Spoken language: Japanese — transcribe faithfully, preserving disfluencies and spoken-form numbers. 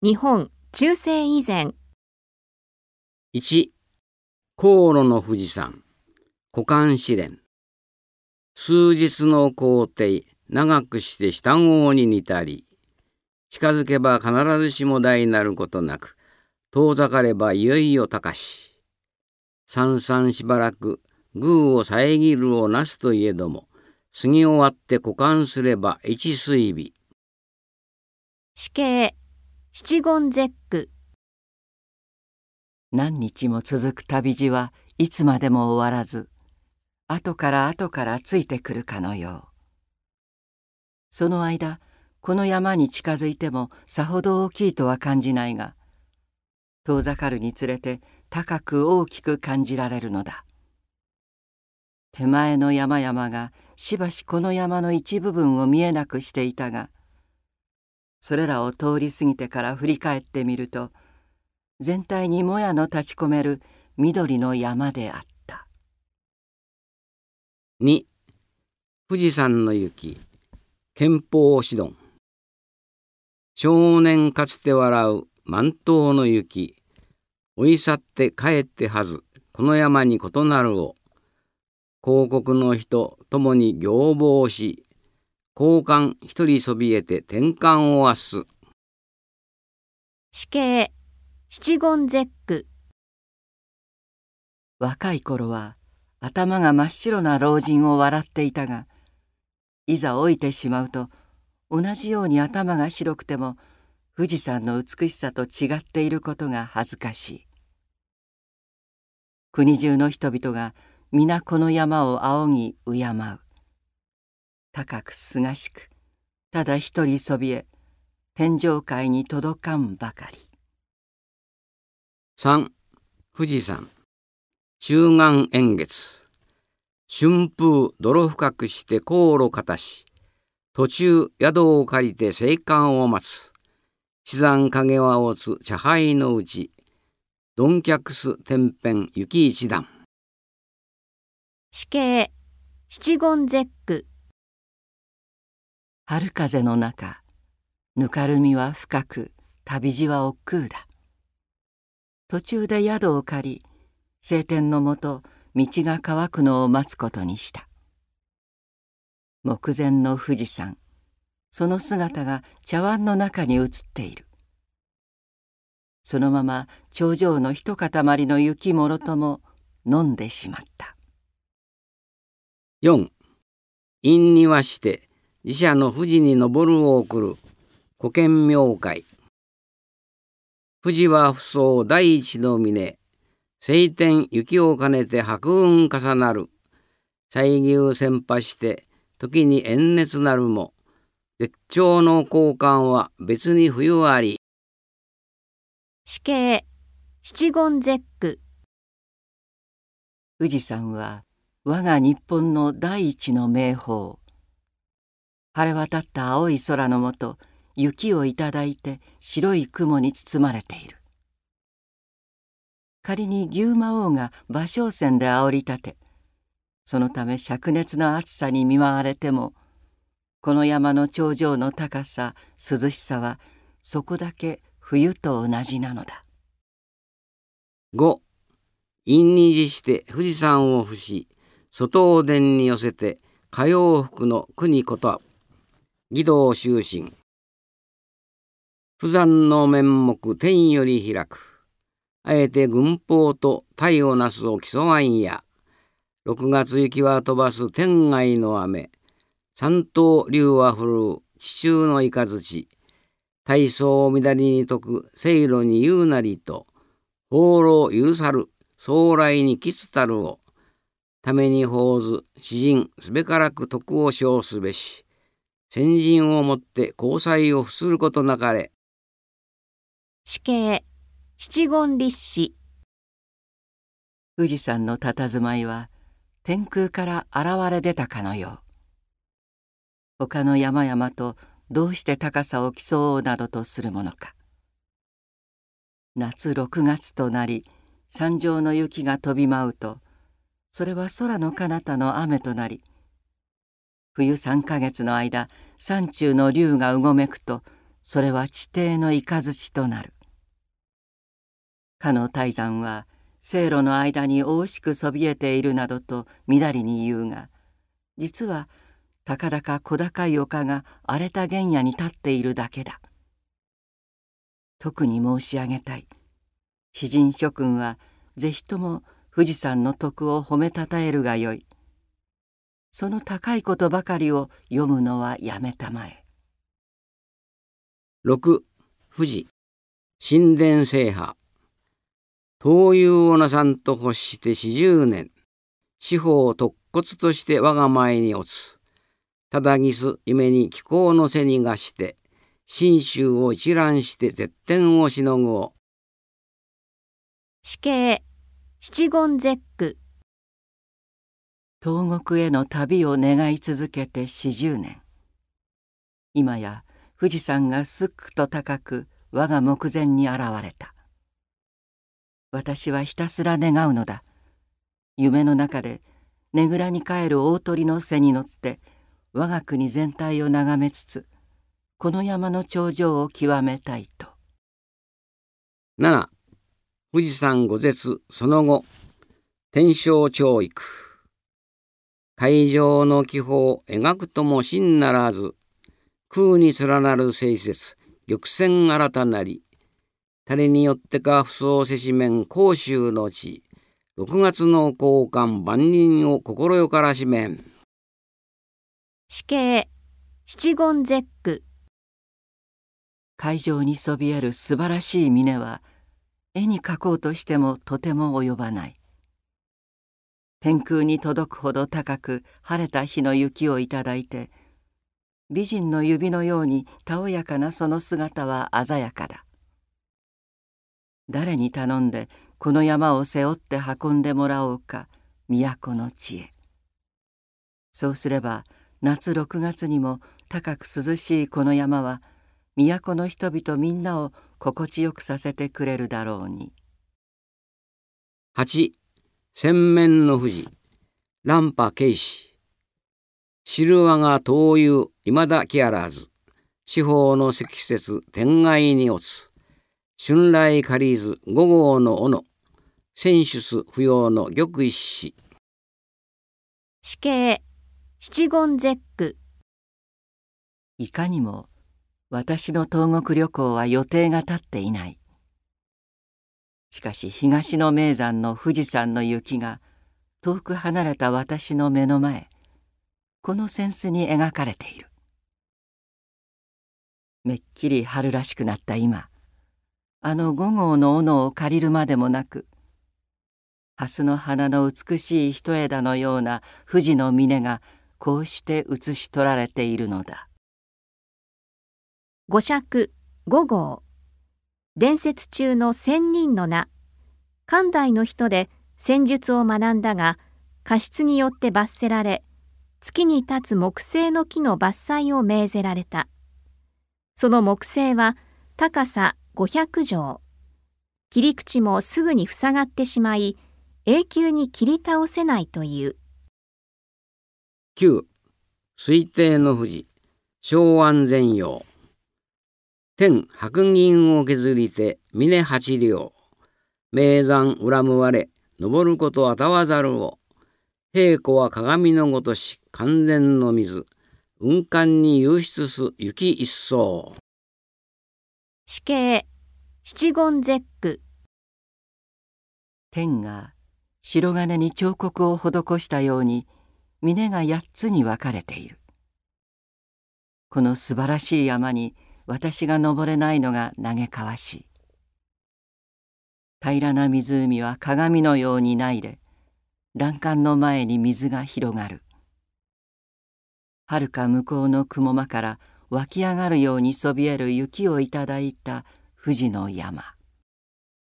日本中世以前。 いち. 航路の富士山股間試練。数日の行程長くして下郷に似たり、近づけば必ずしも大なることなく、遠ざかればいよいよ高し。さんさんしばらく偶を遮るをなすといえども、過ぎ終わって股間すれば一水日。 死刑七言絶句。 何日も続く旅路はいつまでも終わらず、後から後からついてくるかのよう。その間、この山に近づいてもさほど大きいとは感じないが、遠ざかるにつれて高く大きく感じられるのだ。手前の山々がしばしこの山の一部分を見えなくしていたが、それらを通り過ぎてから振り返ってみると、全体にもやの立ち込める緑の山であった。 に. 富士山の雪憲法指導。少年かつて笑う満冬の雪、追い去って帰ってはずこの山に異なるを、広告の人ともに行望し、交換一人そびえて転換をあす。 死刑七言絶句。 若い頃は頭が真っ白な老人を笑っていたが、いざ老いてしまうと同じように頭が白くても富士山の美しさと違っていることが恥ずかしい。国中の人々が皆この山を仰ぎ敬う。高くすがしくただ一人そびえ、天上界に届かんばかり。 さん. 富士山中願円月。春風泥深くして航路かたし、途中宿を借りて生還を待つ。四山影は落つ茶灰のうち、鈍脚す天辺雪一段。 死刑七言絶句。 春風の中、ぬかるみは深く、旅路は億劫だ。途中で宿を借り、晴天のもと道が乾くのを待つことにした。目前の富士山、その姿が茶碗の中に映っている。そのまま頂上の一塊の雪もろとも飲んでしまった。 よん. 陰にはして自社の富士に登るを送る古剣明会。富士は不相第一の峰、晴天雪を兼ねて白雲重なる。西牛先波して時に炎熱なるも、絶頂の交換は別に冬あり。 死刑七言絶句。 富士山は我が日本の第一の名峰。晴れ渡った青い空のもと、雪をいただいて白い雲に包まれている。仮に牛魔王が馬小線で煽り立て、そのため灼熱の暑さに見舞われても、この山の頂上の高さ、涼しさはそこだけ冬と同じなのだ。 ご. 陰に辞して富士山を伏し、外お殿に寄せて歌謡服の国こと義道終身。不山の面目天より開く。あえて軍法と体をなすを競わんや。六月雪は飛ばす天外の雨。三島竜は降る地中の雷。大層を乱りに解くせいろに言うなりと。放浪許さる将来にきつたるを。ために報ず詩人すべからく徳を称すべし。先人をもって交際を付することなかれ。 死刑七言立志。 富士山の佇まいは天空から現れ出たかのよう。他の山々とどうして高さを競おうなどとするものか。夏六月となり山上の雪が飛び舞うと、それは空の彼方の雨となり、冬三ヶ月の間山中の竜がうごめくと、 それは地底の雷となる。かの大山は西路の間に大しくそびえているなどとみだりに言うが、実は高々小高い丘が荒れた原野に立っているだけだ。特に申し上げたい。詩人諸君はぜひとも富士山の徳を褒めたたえるがよい。その高いことばかりを読むのはやめたまえ。 ろく. 富士神殿制覇。東遊をなさんと欲して四十年。四方を突骨として我が前に落つ。ただぎす夢に気候の背にがして、信州を一覧して絶天をしのぐを。 死刑七言絶句。 東国への旅を願い続けて四十年。今や富士山がすっくと高く我が目前に現れた。私はひたすら願うのだ。夢の中でねぐらに帰る大鳥の背に乗って我が国全体を眺めつつ、この山の頂上を極めたいと。 なな. 富士山五絶その後。天正教育。海上の気泡を描くとも真ならず。空に連なる清節玉泉新たなり。誰によってか不相せしめん甲州の地。六月の交換万人を心よからしめん。 死刑七言絶句。 海上にそびえる素晴らしい峰は絵に描こうとしてもとても及ばない。天空に届くほど高く晴れた日の雪をいただいて、美人の指のようにたおやかなその姿は鮮やかだ。誰に頼んでこの山を背負って運んでもらおうか、都の地へ。そうすれば夏六月にも高く涼しいこの山は都の人々みんなを心地よくさせてくれるだろうに。 はち. 千面の富士乱波慶子。知る我が東遊いまだ来あらず。四方の積雪天外に落つ。春来借りず五号の斧。選出不要の玉一子。 死刑七言絶句。 いかにも私の東国旅行は予定が立っていない。しかし東の名山の富士山の雪が遠く離れた私の目の前、この扇子に描かれている。めっきり春らしくなった今、あの五号の斧を借りるまでもなく、蓮の花の美しい一枝のような富士の峰がこうして写し取られているのだ。 五尺五号。伝説中の仙人の名。漢代の人で戦術を学んだが、過失によって罰せられ、月に立つ木製の木の伐採を命ぜられた。その木製は高さ五百丈。切り口もすぐに塞がってしまい、永久に切り倒せないという。 きゅう. 水底の富士昭安全陽。天白銀を削りて峰八両。名山恨む我登ることあたわざるを。平湖は鏡のごとし完全の水。雲間に湧出す雪一層。 死刑七言絶句。 天が白金に彫刻を施したように峰が八つに分かれている。この素晴らしい山に私が登れないのが嘆かわしい。平らな湖は鏡のようにないで、欄干の前に水が広がる。はるか向こうの雲間から湧き上がるようにそびえる雪をいただいた富士の山。